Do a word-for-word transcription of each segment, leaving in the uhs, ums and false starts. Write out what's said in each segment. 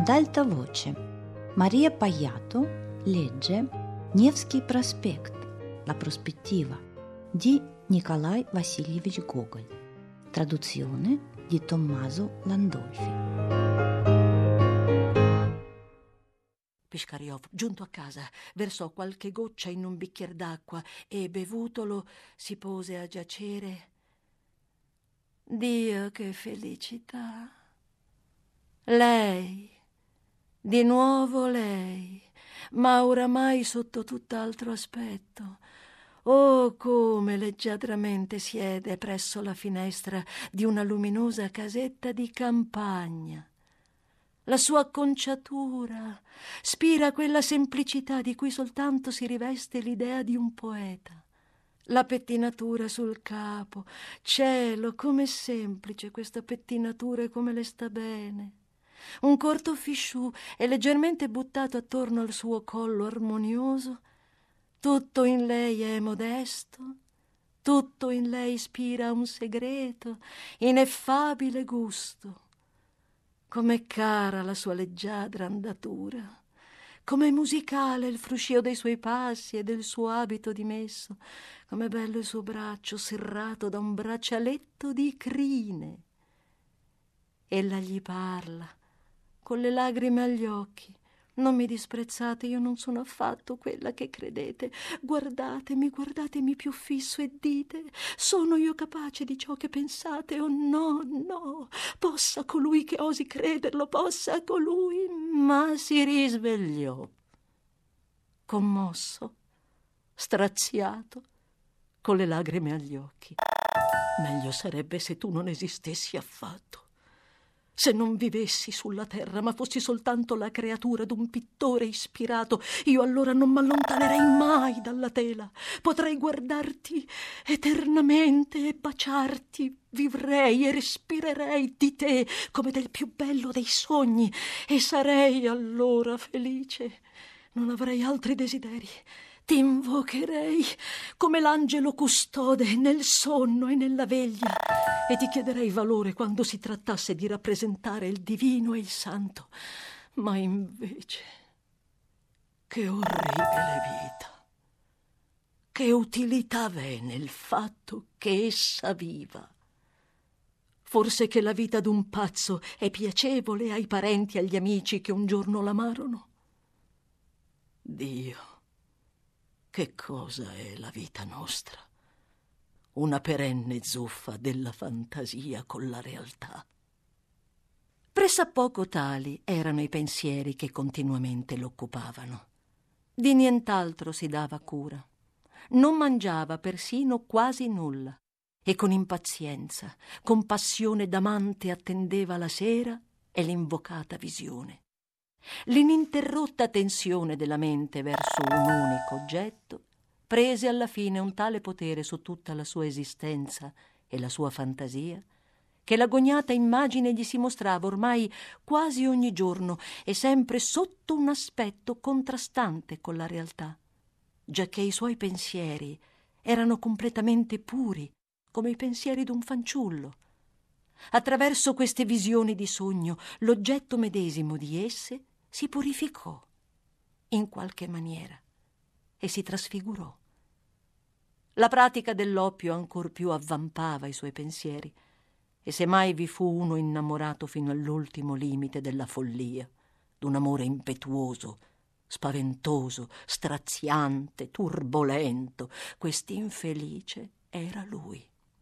Ad alta voce, Maria Paiato legge Nevsky Prospect, La prospettiva di Nikolai Vassiljevich Gogol, traduzione di Tommaso Landolfi. Pischariov, giunto a casa, versò qualche goccia in un bicchier d'acqua e, bevutolo, si pose a giacere. Dio, che felicità! Lei, di nuovo lei, ma oramai sotto tutt'altro aspetto. Oh, come leggiadramente siede presso la finestra di una luminosa casetta di campagna. La sua acconciatura spira quella semplicità di cui soltanto si riveste l'idea di un poeta. La pettinatura sul capo, cielo, com'è semplice questa pettinatura e come le sta bene. Un corto fichù è leggermente buttato attorno al suo collo armonioso. Tutto in lei è modesto, tutto in lei ispira un segreto, ineffabile gusto. Com'è cara la sua leggiadra andatura, com'è musicale il fruscio dei suoi passi e del suo abito dimesso, com'è bello il suo braccio serrato da un braccialetto di crine. Ella gli parla, con le lagrime agli occhi. Non mi disprezzate, io non sono affatto quella che credete. Guardatemi, guardatemi più fisso e dite: sono io capace di ciò che pensate? Oh no, no, possa colui che osi crederlo, possa colui. Ma si risvegliò, commosso, straziato, con le lagrime agli occhi. Meglio sarebbe se tu non esistessi affatto. Se non vivessi sulla terra, ma fossi soltanto la creatura d'un pittore ispirato, io allora non m'allontanerei mai dalla tela. Potrei guardarti eternamente e baciarti. Vivrei e respirerei di te come del più bello dei sogni e sarei allora felice. Non avrei altri desideri. Ti invocherei come l'angelo custode nel sonno e nella veglia e ti chiederei valore quando si trattasse di rappresentare il divino e il santo. Ma invece, che orribile vita! Che utilità v'è nel fatto che essa viva? Forse che la vita d'un pazzo è piacevole ai parenti e agli amici che un giorno l'amarono? Dio! Che cosa è la vita nostra? Una perenne zuffa della fantasia con la realtà. Pressappoco tali erano i pensieri che continuamente l'occupavano. Di nient'altro si dava cura. Non mangiava persino quasi nulla e con impazienza, con passione d'amante attendeva la sera e l'invocata visione. L'ininterrotta tensione della mente verso un unico oggetto prese alla fine un tale potere su tutta la sua esistenza e la sua fantasia che l'agognata immagine gli si mostrava ormai quasi ogni giorno e sempre sotto un aspetto contrastante con la realtà, giacché i suoi pensieri erano completamente puri come i pensieri d'un fanciullo. Attraverso queste visioni di sogno l'oggetto medesimo di esse si purificò in qualche maniera e si trasfigurò. La pratica dell'oppio ancor più avvampava i suoi pensieri e se mai vi fu uno innamorato fino all'ultimo limite della follia, d'un amore impetuoso, spaventoso, straziante, turbolento, quest'infelice era lui.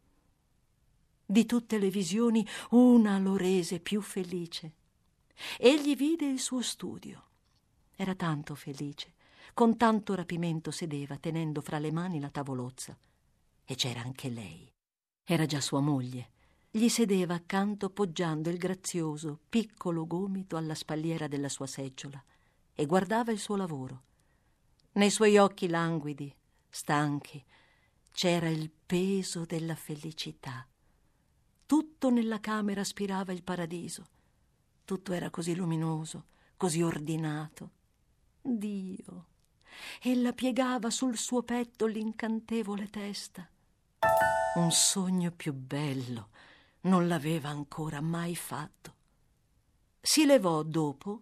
Di tutte le visioni una lo rese più felice. Egli vide il suo studio. Era tanto felice, con tanto rapimento sedeva tenendo fra le mani la tavolozza. E c'era anche lei. Era già sua moglie. Gli sedeva accanto poggiando il grazioso, piccolo gomito alla spalliera della sua seggiola e guardava il suo lavoro. Nei suoi occhi languidi, stanchi, c'era il peso della felicità. Tutto nella camera aspirava il paradiso. Tutto era così luminoso, così ordinato. Dio! Ella piegava sul suo petto l'incantevole testa. Un sogno più bello non l'aveva ancora mai fatto. Si levò dopo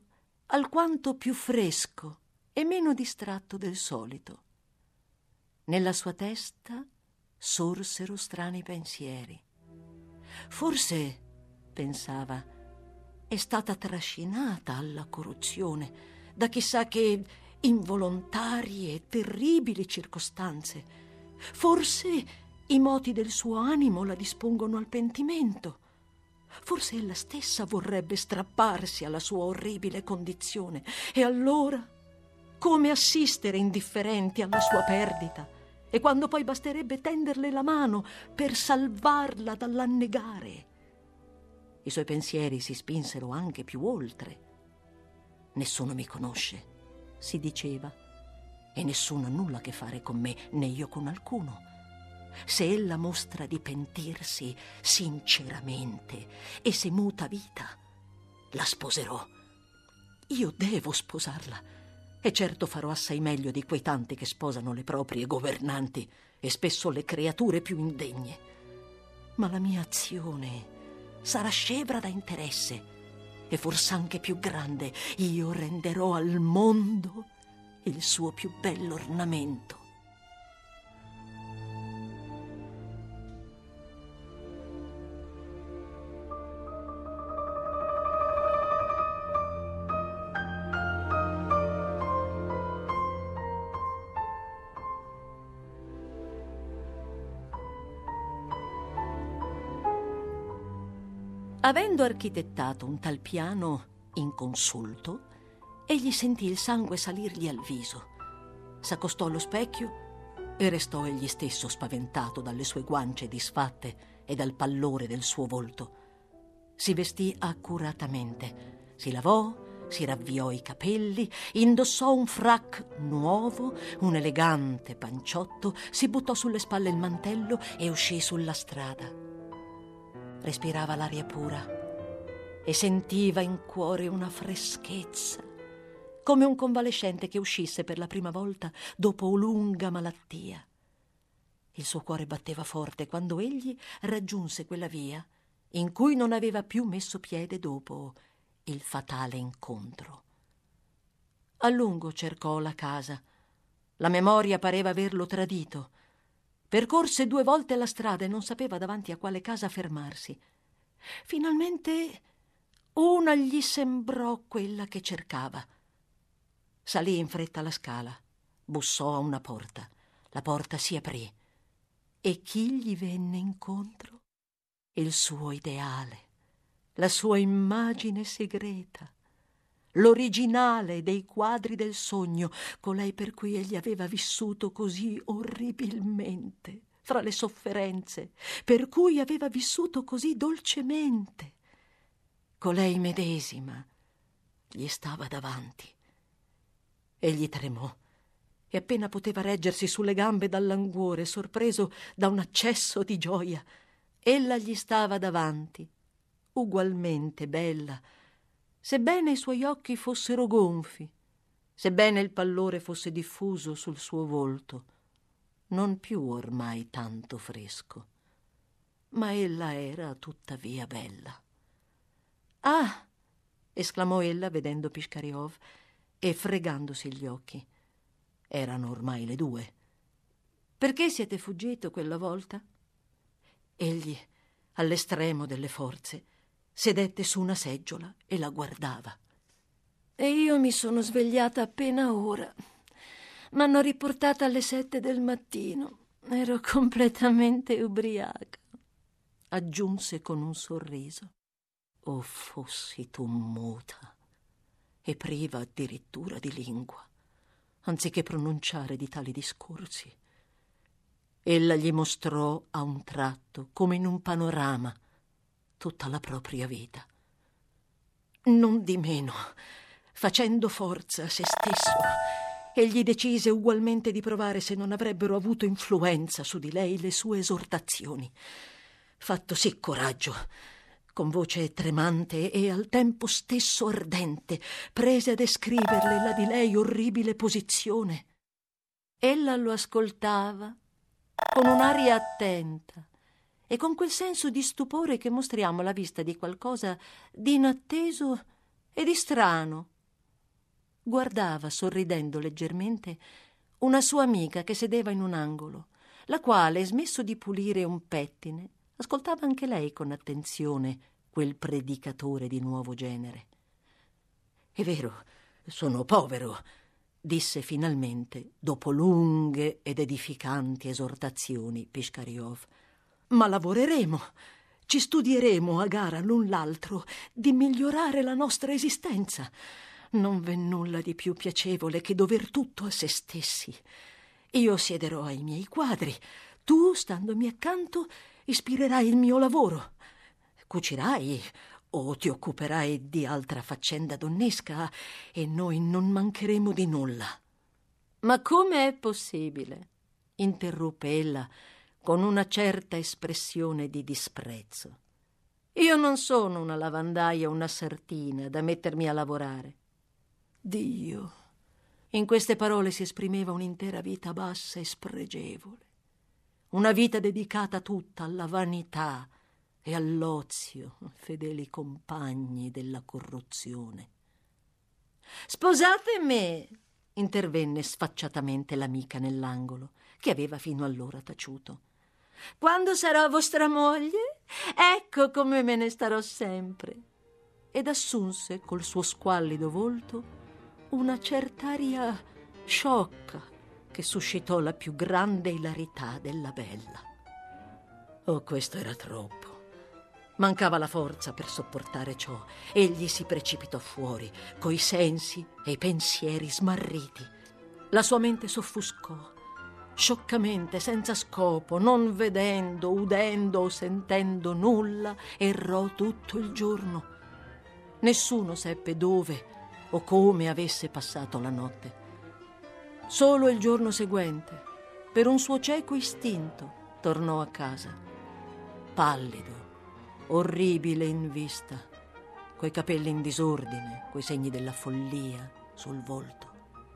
alquanto più fresco e meno distratto del solito. Nella sua testa sorsero strani pensieri. Forse, pensava, è stata trascinata alla corruzione da chissà che involontarie e terribili circostanze. Forse i moti del suo animo la dispongono al pentimento. Forse ella stessa vorrebbe strapparsi alla sua orribile condizione. E allora, come assistere indifferenti alla sua perdita? E quando poi basterebbe tenderle la mano per salvarla dall'annegare? I suoi pensieri si spinsero anche più oltre. Nessuno mi conosce, si diceva, e nessuno ha nulla a che fare con me, né io con alcuno. Se ella mostra di pentirsi sinceramente e se muta vita, la sposerò. Io devo sposarla, e certo farò assai meglio di quei tanti che sposano le proprie governanti e spesso le creature più indegne. Ma la mia azione sarà scevra da interesse e forse anche più grande. Io renderò al mondo il suo più bello ornamento. Avendo architettato un tal piano inconsulto, egli sentì il sangue salirgli al viso. S'accostò allo specchio e restò egli stesso spaventato dalle sue guance disfatte e dal pallore del suo volto. Si vestì accuratamente, si lavò, si ravviò i capelli, indossò un frac nuovo, un elegante panciotto, si buttò sulle spalle il mantello e uscì sulla strada. Respirava l'aria pura e sentiva in cuore una freschezza, come un convalescente che uscisse per la prima volta dopo lunga malattia. Il suo cuore batteva forte quando egli raggiunse quella via in cui non aveva più messo piede dopo il fatale incontro. A lungo cercò la casa. La memoria pareva averlo tradito. Percorse due volte la strada e non sapeva davanti a quale casa fermarsi. Finalmente una gli sembrò quella che cercava. Salì in fretta la scala, bussò a una porta. La porta si aprì e chi gli venne incontro? Il suo ideale, la sua immagine segreta, l'originale dei quadri del sogno, colei per cui egli aveva vissuto così orribilmente fra le sofferenze, per cui aveva vissuto così dolcemente. Colei medesima gli stava davanti. Egli tremò e appena poteva reggersi sulle gambe dal languore, sorpreso da un accesso di gioia. Ella gli stava davanti, ugualmente bella, sebbene i suoi occhi fossero gonfi, sebbene il pallore fosse diffuso sul suo volto, non più ormai tanto fresco. Ma ella era tuttavia bella. «Ah!» esclamò ella vedendo Piškariov e fregandosi gli occhi. Erano ormai le due. «Perché siete fuggito quella volta?» Egli, all'estremo delle forze, sedette su una seggiola e la guardava. «E io mi sono svegliata appena ora. M'hanno riportata alle sette del mattino. Ero completamente ubriaca», aggiunse con un sorriso. «Oh, fossi tu muta e priva addirittura di lingua, anziché pronunciare di tali discorsi». Ella gli mostrò a un tratto, come in un panorama, tutta la propria vita. Non di meno, facendo forza a se stesso, egli decise ugualmente di provare se non avrebbero avuto influenza su di lei le sue esortazioni. Fattosi coraggio, con voce tremante e al tempo stesso ardente, prese a descriverle la di lei orribile posizione. Ella lo ascoltava con un'aria attenta e con quel senso di stupore che mostriamo alla vista di qualcosa di inatteso e di strano, guardava sorridendo leggermente una sua amica che sedeva in un angolo, la quale, smesso di pulire un pettine, ascoltava anche lei con attenzione quel predicatore di nuovo genere. «È vero, sono povero», disse finalmente, dopo lunghe ed edificanti esortazioni, Piškariov. «Ma lavoreremo, ci studieremo a gara l'un l'altro di migliorare la nostra esistenza. Non v'è nulla di più piacevole che dover tutto a se stessi. Io siederò ai miei quadri, tu, standomi accanto, ispirerai il mio lavoro. Cucirai o ti occuperai di altra faccenda donnesca e noi non mancheremo di nulla». «Ma come è possibile?» interruppe ella con una certa espressione di disprezzo. «Io non sono una lavandaia o una sartina da mettermi a lavorare». Dio! In queste parole si esprimeva un'intera vita bassa e spregevole, una vita dedicata tutta alla vanità e all'ozio, fedeli compagni della corruzione. «Sposate me!» intervenne sfacciatamente l'amica nell'angolo, che aveva fino allora taciuto. «Quando sarò vostra moglie, ecco come me ne starò sempre». Ed assunse col suo squallido volto una certa aria sciocca che suscitò la più grande ilarità della bella. Oh, questo era troppo. Mancava la forza per sopportare ciò. Egli si precipitò fuori, coi sensi e i pensieri smarriti. La sua mente s'offuscò, scioccamente, senza scopo, non vedendo, udendo o sentendo nulla, errò tutto il giorno. Nessuno seppe dove o come avesse passato la notte. Solo il giorno seguente, per un suo cieco istinto, tornò a casa, pallido, orribile in vista, coi capelli in disordine, coi segni della follia sul volto.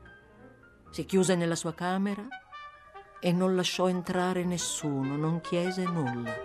Si chiuse nella sua camera e non lasciò entrare nessuno, non chiese nulla.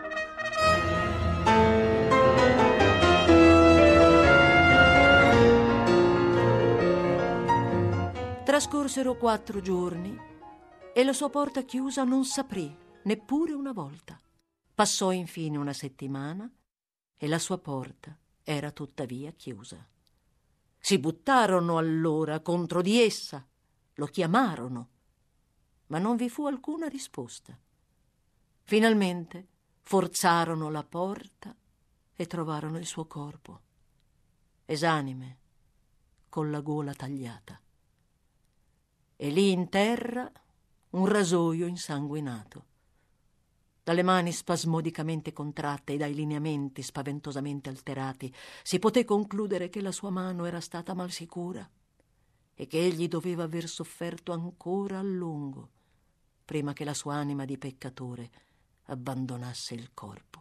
Trascorsero quattro giorni e la sua porta chiusa non s'aprì neppure una volta. Passò infine una settimana e la sua porta era tuttavia chiusa. Si buttarono allora contro di essa, lo chiamarono, ma non vi fu alcuna risposta. Finalmente forzarono la porta e trovarono il suo corpo, esanime, con la gola tagliata. E lì in terra un rasoio insanguinato. Dalle mani spasmodicamente contratte e dai lineamenti spaventosamente alterati si poté concludere che la sua mano era stata mal sicura e che egli doveva aver sofferto ancora a lungo prima che la sua anima di peccatore abbandonasse il corpo.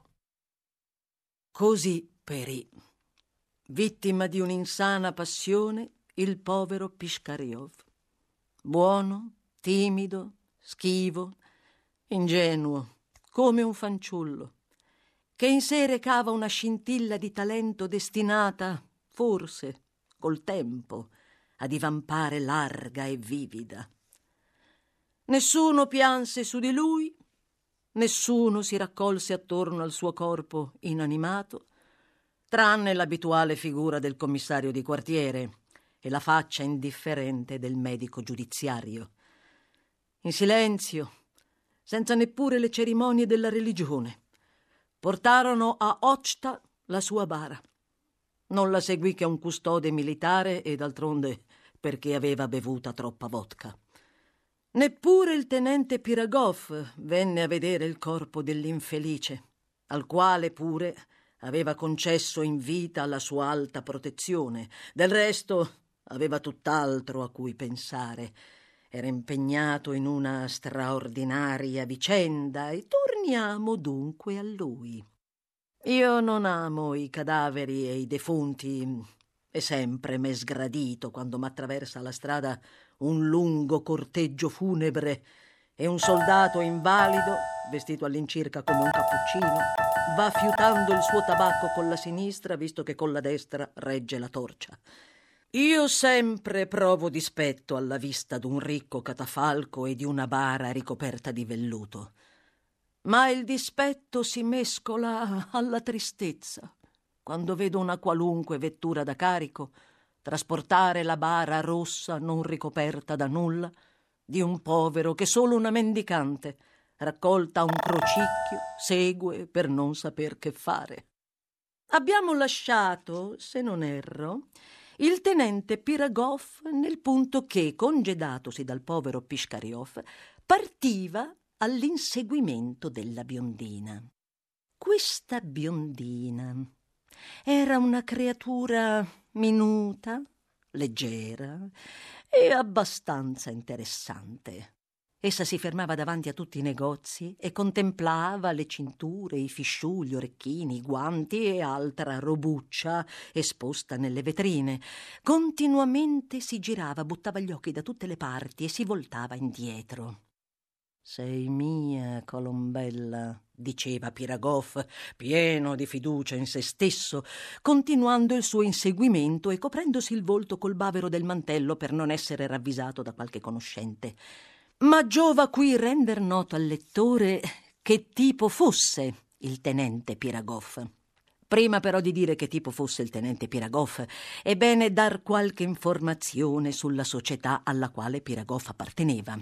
Così perì, vittima di un'insana passione, il povero Piškariov. Buono, timido, schivo, ingenuo, come un fanciullo, che in sé recava una scintilla di talento destinata, forse, col tempo, a divampare larga e vivida. Nessuno pianse su di lui, nessuno si raccolse attorno al suo corpo inanimato, tranne l'abituale figura del commissario di quartiere e la faccia indifferente del medico giudiziario. In silenzio, senza neppure le cerimonie della religione, portarono a Ochta la sua bara. Non la seguì che un custode militare e d'altronde perché aveva bevuta troppa vodka. Neppure il tenente Piragov venne a vedere il corpo dell'infelice, al quale pure aveva concesso in vita la sua alta protezione. Del resto aveva tutt'altro a cui pensare. Era impegnato in una straordinaria vicenda e torniamo dunque a lui. Io non amo i cadaveri e i defunti e sempre m'è sgradito quando m'attraversa la strada un lungo corteggio funebre e un soldato invalido, vestito all'incirca come un cappuccino, va fiutando il suo tabacco con la sinistra, visto che con la destra regge la torcia. Io sempre provo dispetto alla vista d'un ricco catafalco e di una bara ricoperta di velluto. Ma il dispetto si mescola alla tristezza quando vedo una qualunque vettura da carico trasportare la bara rossa non ricoperta da nulla di un povero che solo una mendicante, raccolta a un crocicchio, segue per non saper che fare. Abbiamo lasciato, se non erro, il tenente Piragov nel punto che, congedatosi dal povero Pischariov, partiva all'inseguimento della biondina. Questa biondina era una creatura minuta, leggera e abbastanza interessante. Essa si fermava davanti a tutti i negozi e contemplava le cinture, i fisciù, gli orecchini, i guanti e altra robuccia esposta nelle vetrine. Continuamente si girava, buttava gli occhi da tutte le parti e si voltava indietro. «Sei mia, Colombella», diceva Piragov, pieno di fiducia in se stesso, continuando il suo inseguimento e coprendosi il volto col bavero del mantello per non essere ravvisato da qualche conoscente. Ma giova qui render noto al lettore che tipo fosse il tenente Piragov. Prima però di dire che tipo fosse il tenente Piragov, è bene dar qualche informazione sulla società alla quale Piragov apparteneva.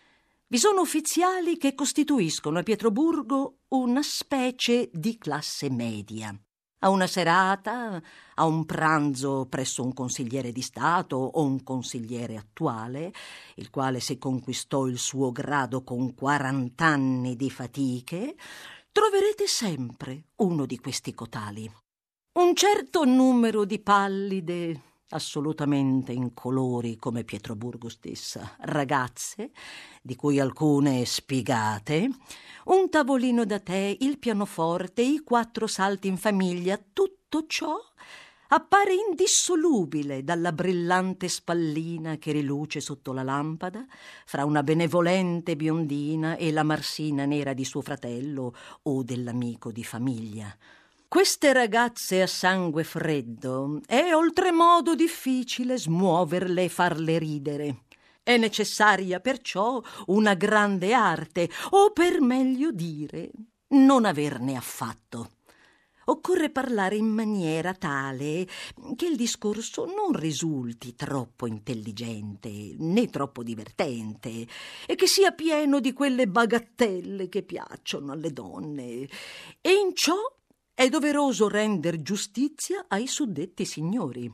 Vi sono ufficiali che costituiscono a Pietroburgo una specie di classe media. A una serata, a un pranzo presso un consigliere di Stato o un consigliere attuale, il quale si conquistò il suo grado con quarant'anni di fatiche, troverete sempre uno di questi cotali. Un certo numero di pallide, assolutamente incolori come Pietroburgo stessa, ragazze, di cui alcune spigate, un tavolino da tè, il pianoforte, i quattro salti in famiglia, tutto ciò appare indissolubile dalla brillante spallina che riluce sotto la lampada fra una benevolente biondina e la marsina nera di suo fratello o dell'amico di famiglia. Queste ragazze a sangue freddo è oltremodo difficile smuoverle e farle ridere. È necessaria perciò una grande arte, o per meglio dire, non averne affatto. Occorre parlare in maniera tale che il discorso non risulti troppo intelligente né troppo divertente e che sia pieno di quelle bagattelle che piacciono alle donne. E in ciò è doveroso render giustizia ai suddetti signori.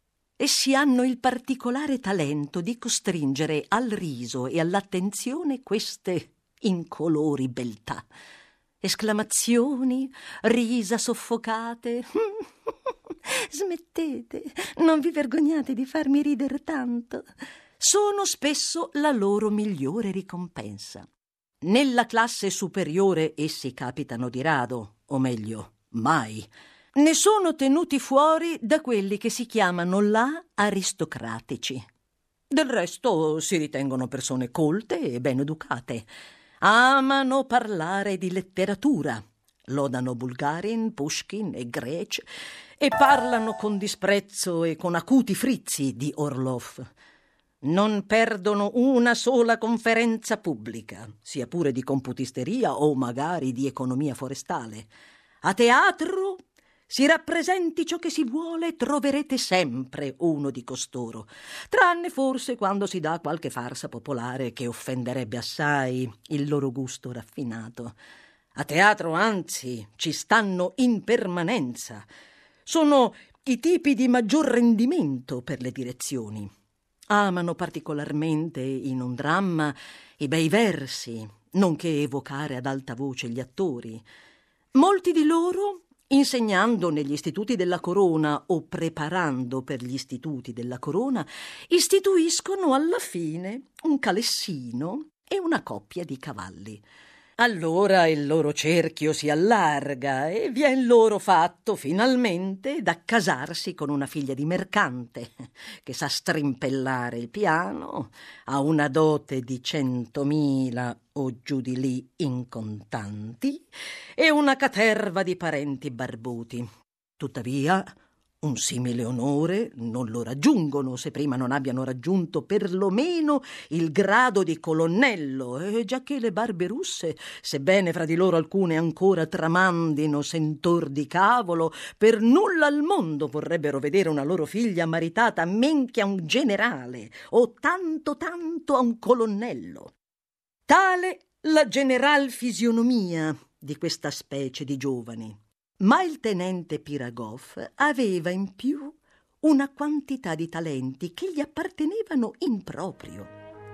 Essi hanno il particolare talento di costringere al riso e all'attenzione queste incolori beltà. Esclamazioni, risa soffocate. Smettete, non vi vergognate di farmi ridere tanto. Sono spesso la loro migliore ricompensa. Nella classe superiore essi capitano di rado, o meglio, mai. Ne sono tenuti fuori da quelli che si chiamano là aristocratici. Del resto si ritengono persone colte e ben educate. Amano parlare di letteratura, lodano Bulgarin, Pushkin e Grec e parlano con disprezzo e con acuti frizzi di Orlov. Non perdono una sola conferenza pubblica, sia pure di computisteria o magari di economia forestale. A teatro si rappresenti ciò che si vuole, troverete sempre uno di costoro, tranne forse quando si dà qualche farsa popolare che offenderebbe assai il loro gusto raffinato. A teatro, anzi, ci stanno in permanenza. Sono i tipi di maggior rendimento per le direzioni. Amano particolarmente in un dramma i bei versi, nonché evocare ad alta voce gli attori. Molti di loro, insegnando negli istituti della corona o preparando per gli istituti della corona, istituiscono alla fine un calessino e una coppia di cavalli. Allora il loro cerchio si allarga e vien loro fatto finalmente d'accasarsi con una figlia di mercante che sa strimpellare il piano, ha una dote di centomila o giù di lì in contanti e una caterva di parenti barbuti. Tuttavia Un simile onore non lo raggiungono se prima non abbiano raggiunto perlomeno il grado di colonnello, e giacché le barbe russe, sebbene fra di loro alcune ancora tramandino sentor di cavolo, per nulla al mondo vorrebbero vedere una loro figlia maritata men che a un generale o tanto tanto a un colonnello. Tale la general fisionomia di questa specie di giovani. Ma il tenente Piragov aveva in più una quantità di talenti che gli appartenevano in proprio.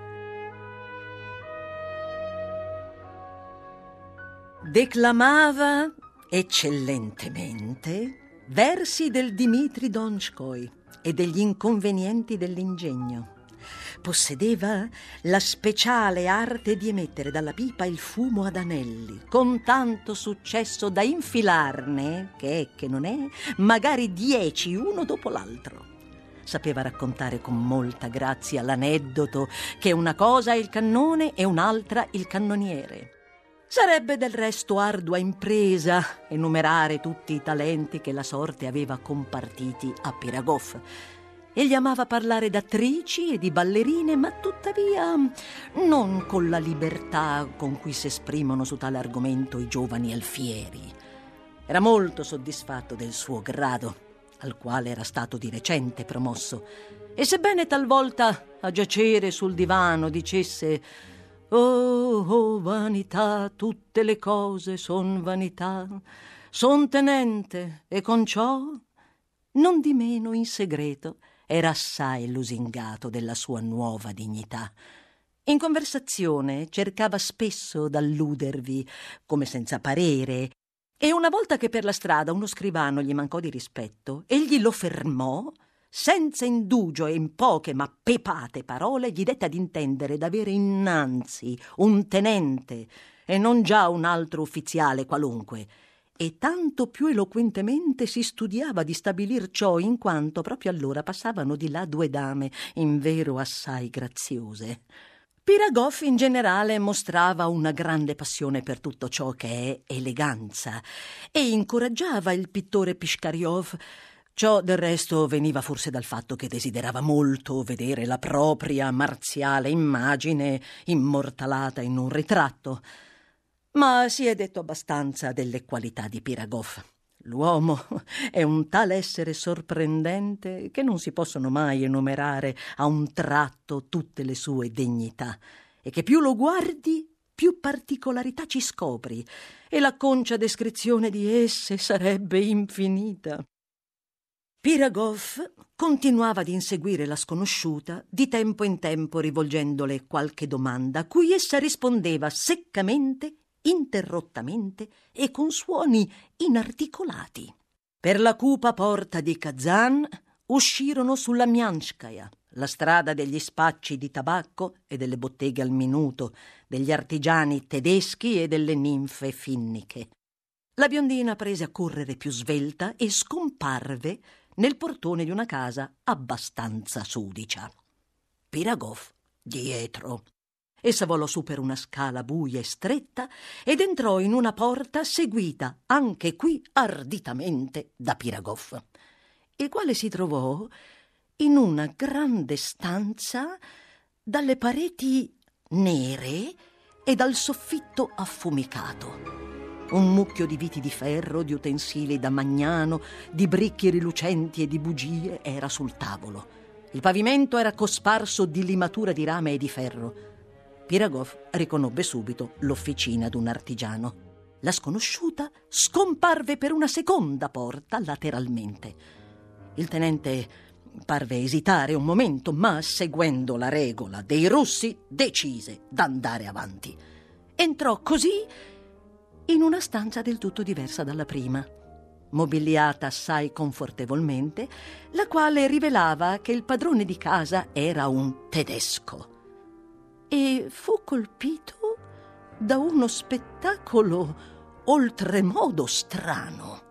Declamava eccellentemente versi del Dmitri Donskoi e degli inconvenienti dell'ingegno. Possedeva la speciale arte di emettere dalla pipa il fumo ad anelli, con tanto successo da infilarne, che è che non è, magari dieci uno dopo l'altro. Sapeva raccontare con molta grazia l'aneddoto che una cosa è il cannone e un'altra il cannoniere. Sarebbe del resto ardua impresa enumerare tutti i talenti che la sorte aveva compartiti a Piragov. Egli amava parlare d'attrici e di ballerine, ma tuttavia non con la libertà con cui si esprimono su tale argomento i giovani alfieri. Era molto soddisfatto del suo grado, al quale era stato di recente promosso, e sebbene talvolta a giacere sul divano dicesse «Oh, oh, vanità, tutte le cose son vanità, son tenente e con ciò», non di meno in segreto era assai lusingato della sua nuova dignità. In conversazione cercava spesso d'alludervi, come senza parere, e una volta che per la strada uno scrivano gli mancò di rispetto, egli lo fermò, senza indugio e in poche ma pepate parole gli dette ad intendere d'avere innanzi un tenente e non già un altro ufficiale qualunque, e tanto più eloquentemente si studiava di stabilir ciò in quanto proprio allora passavano di là due dame, invero assai graziose. Piragov in generale mostrava una grande passione per tutto ciò che è eleganza e incoraggiava il pittore Pishkariov. Ciò del resto veniva forse dal fatto che desiderava molto vedere la propria marziale immagine immortalata in un ritratto. Ma si è detto abbastanza delle qualità di Piragov. L'uomo è un tale essere sorprendente che non si possono mai enumerare a un tratto tutte le sue degnità, e che più lo guardi, più particolarità ci scopri, e la concia descrizione di esse sarebbe infinita. Piragov continuava ad inseguire la sconosciuta, di tempo in tempo rivolgendole qualche domanda, a cui essa rispondeva seccamente, interrottamente e con suoni inarticolati. Per la cupa porta di Kazan uscirono sulla Mianskaya, la strada degli spacci di tabacco e delle botteghe al minuto, degli artigiani tedeschi e delle ninfe finniche. La biondina prese a correre più svelta e scomparve nel portone di una casa abbastanza sudicia. Piragov dietro. Essa volò su per una scala buia e stretta ed entrò in una porta seguita anche qui arditamente da Piragov, il quale si trovò in una grande stanza dalle pareti nere e dal soffitto affumicato. Un mucchio di viti di ferro, di utensili da magnano, di bricchi rilucenti e di bugie era sul tavolo. Il pavimento era cosparso di limatura di rame e di ferro. Piragov riconobbe subito l'officina d'un artigiano. La sconosciuta scomparve per una seconda porta lateralmente. Il tenente parve esitare un momento, ma seguendo la regola dei russi decise d'andare avanti. Entrò così in una stanza del tutto diversa dalla prima, mobiliata assai confortevolmente, la quale rivelava che il padrone di casa era un tedesco, e fu colpito da uno spettacolo oltremodo strano.